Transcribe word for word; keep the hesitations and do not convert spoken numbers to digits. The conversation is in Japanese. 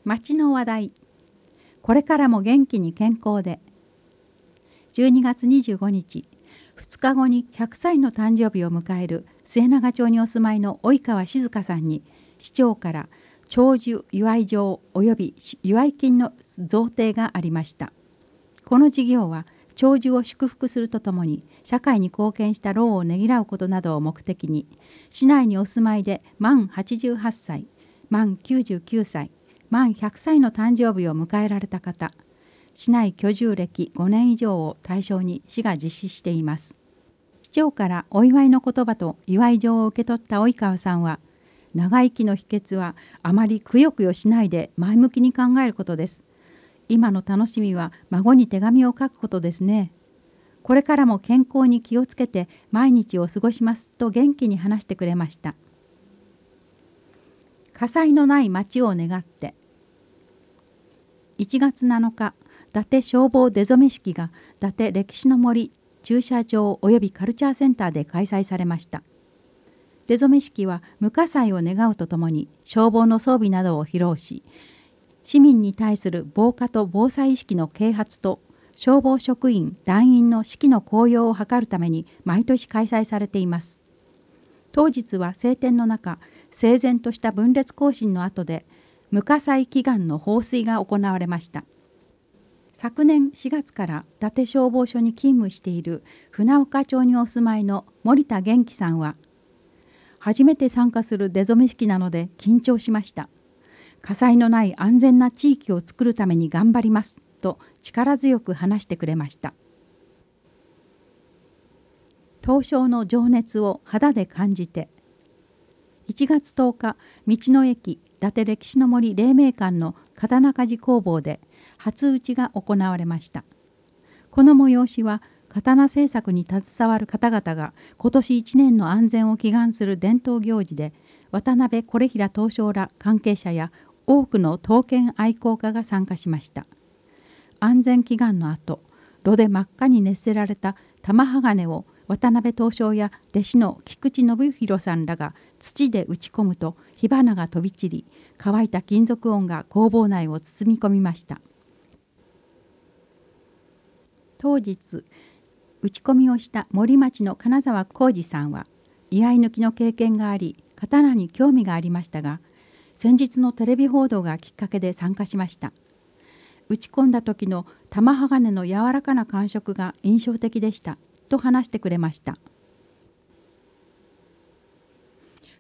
町の話題。これからも元気に健康で。じゅうにがつにじゅうごにち、ふつかごにひゃくさいの誕生日を迎える末永町にお住まいの及川静香さんに、市長から長寿祝い状及び祝い金の贈呈がありました。この事業は長寿を祝福するとともに、社会に貢献した労をねぎらうことなどを目的に、市内にお住まいで満はちじゅうはっさい、満きゅうじゅうきゅうさい、満ひゃくさいの誕生日を迎えられた方、市内居住歴ごねん以上を対象に市が実施しています。市長からお祝いの言葉と祝い状を受け取った及川さんは、長生きの秘訣はあまりくよくよしないで前向きに考えることです。今の楽しみは孫に手紙を書くことですね。これからも健康に気をつけて毎日を過ごしますと元気に話してくれました。火災のない街を願って。いちがつなのか、伊達消防出初め式が伊達歴史の森駐車場およびカルチャーセンターで開催されました。出初め式は無火災を願うとともに消防の装備などを披露し、市民に対する防火と防災意識の啓発と消防職員団員の士気の高揚を図るために毎年開催されています。当日は晴天の中、整然とした分列行進の後で無火災祈願の放水が行われました。昨年しがつから伊達消防署に勤務している船岡町にお住まいの森田元気さんは、初めて参加する出初め式なので緊張しました。火災のない安全な地域を作るために頑張りますと力強く話してくれました。東証の情熱を肌で感じて。いちがつとおか、道の駅伊達歴史の森黎明館の刀鍛冶工房で初打ちが行われました。この催しは刀製作に携わる方々が今年いちねんの安全を祈願する伝統行事で、渡辺是平東証ら関係者や多くの刀剣愛好家が参加しました。安全祈願の後、炉で真っ赤に熱せられた玉鋼を渡辺東証や弟子の菊池信弘さんらが土で打ち込むと火花が飛び散り、乾いた金属音が工房内を包み込みました。当日、打ち込みをした森町の金沢浩二さんは、居合抜きの経験があり、刀に興味がありましたが、先日のテレビ報道がきっかけで参加しました。打ち込んだ時の玉鋼の柔らかな感触が印象的でしたと話してくれました。